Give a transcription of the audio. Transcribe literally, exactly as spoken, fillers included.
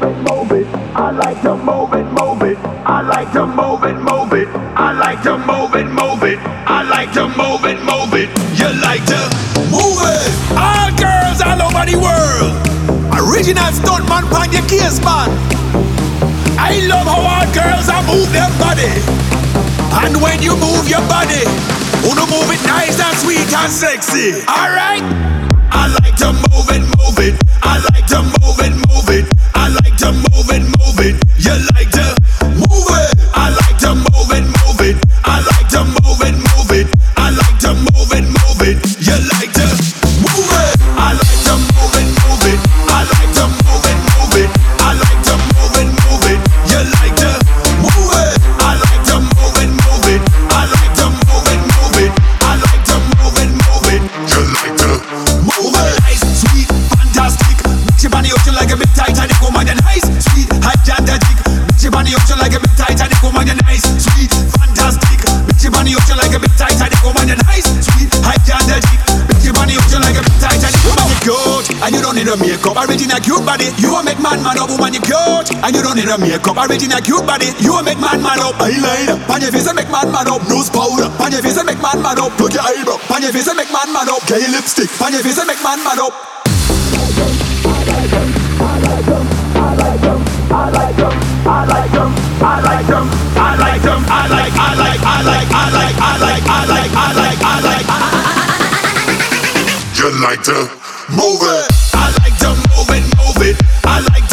it, move it. I like to move it, move it. I like to move it, move it. I like to move it, move it. I like to move it, move it. You like to move it. All girls all over the world. Original stuntman pan your case, man. I love how all girls are move their body. And when you move your body, wanna move it nice and sweet and sexy. Alright? I like to move it, move it. I like to move it, move it. I like to move it, move it. You like to move it. I like to move it, move it. I like to move it, move it. I like to move it, move it. You like to move it. I like to move it, move it. I like to move it, move it. I like to move it, move it. You like to move it. I like to move it, move it. I like to move it, move it. I like to move it, move it. You like to move it. Nice, sweet, fantastic. Mix your body ocean like a big Titanic. Woman, you're nice, sweet, gigantic. Mix your body ocean like a big Titanic. Woman, you're nice, sweet, fantastic. Mix your body ocean like a big Titanic. Woman, you're nice, sweet, gigantic. Mix your body ocean like a big Titanic. Woman, you're cute, and you don't need a makeup. Original cute body, you will make man mad up. Woman, you're cute, and you don't need a makeup. Original cute body, you will make man mad up. Eyeliner, on your face and make man mad up. Nose powder, on your face and make man mad up. Plug your eyebrow, on your face and make man mad up. Get your lipstick, on your face and make man mad up. I like them, I like them, I like them, I like them, I like, I like, I like, I like, I like, I like, I like, I like, I like. You like to move it. I like to move it, move it. I like